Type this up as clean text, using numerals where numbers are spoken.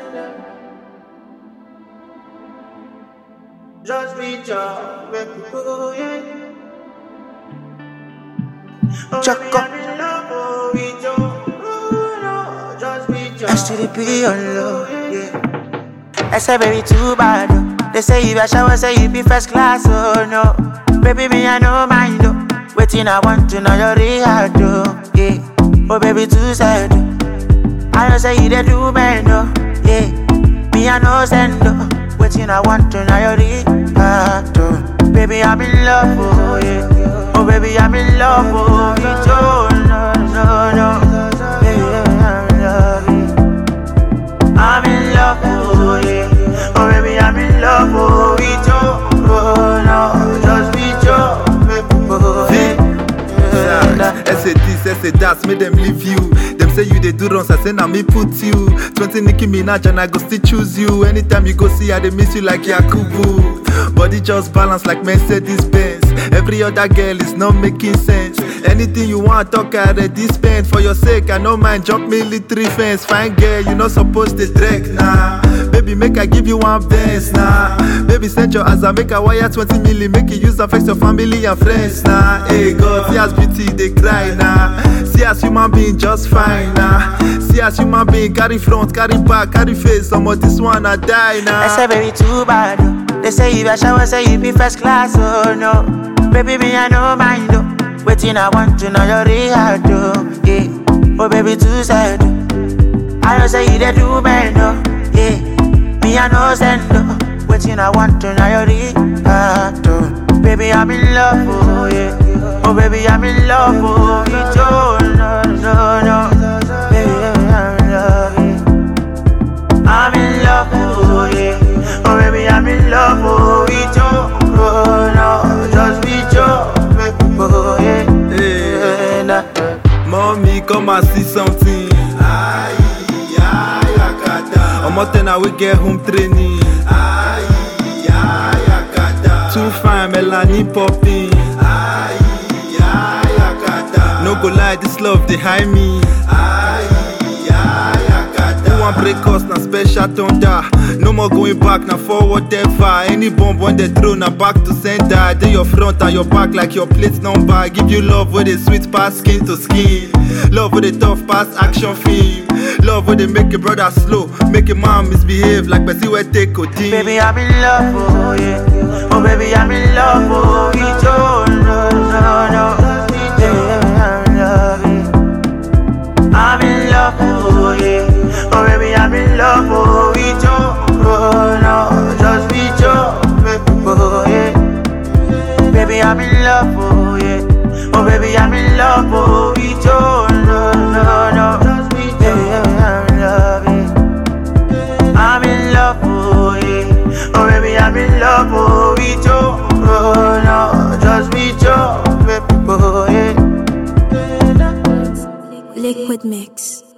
Just reach out, make me go, yeah. Choco. STDP on low, Yeah. I say baby too bad, oh. They say if I shower, say you be first class, oh no. Baby me I no mind, oh. Waiting I want to know your rehab, oh. Yeah. Oh baby too sad, oh. I know say you dey do man, oh. Yeah. Me I no send, oh. Waiting I want to know your rehab, oh. Baby I'm in love, oh yeah. Oh baby I'm in love, oh yeah. Oh no no no. I'm in love, oh yeah. Oh baby, I'm in love, oh with you. Oh no, just with you, make me go. Say this, say that, make them leave you. Them say you they do runs, I say now me put you. 20 Nicki Minaj and I go still choose you. Anytime you go see, I they miss you like Yakubu. Body just balance like Mercedes Benz. Every other girl is not making sense. Anything you want, talk I already spend. For your sake, I no mind jump military fence. Fine girl, you not supposed to trek, nah. Baby, make I give you one dance, nah. Baby, send your ass, I make a wire 20 milli. Make you use affect your family and friends, nah. Hey God, see as beauty, they cry, nah. See as human being, just fine, nah. See as human being, carry front, carry back, carry face. Some of this one, I die, nah. I say baby too bad, oh. They say if I shower, say you be first class, oh no. Baby, me I no mind, oh. Waiting, I want to know your rehab, oh, yeah. Oh, baby, too sad, oh. I know say you dey do man, oh, yeah. Me, I know send, oh. Waiting, I want to know your rehab, oh. Baby, I'm in love, oh, yeah. Oh, baby, I'm in love, oh, with you, no, no, no. Baby, I'm in love, yeah. I'm in love, oh, yeah. Oh, baby, I'm in love, oh, with you, oh, no, just with you. Oh, yeah. Hey. Mommy, come and see something. Aye, akata. I'm out there now, we get home training. Aye, akata. Too fine, Melanie popping. Aye, akata. No go lie, this love behind me. Aye, akata. Who want break us, na special thunder. No more going back, now forward ever. Any bomb when they throw, now back to center. They your front and your back like your plate number. Give you love with a sweet pass skin to skin. Love with a tough pass action film. Love with they make a brother slow, make a man misbehave like Bessie will take codeine. Baby, I'm in love, oh yeah. Oh baby, I'm in love, oh with you, no, no, no. I'm in love, oh yeah. Oh baby, I'm in love, oh with you, oh no, just with you, make me go, yeah. Baby, I'm in love, oh yeah. Oh baby, I'm in love, oh with you, no, no, no. Just with you, I'm in love, yeah. I'm in love, oh yeah. Oh baby, I'm in love, oh with you, oh no, just with you, make me go, yeah. Liquid Mix.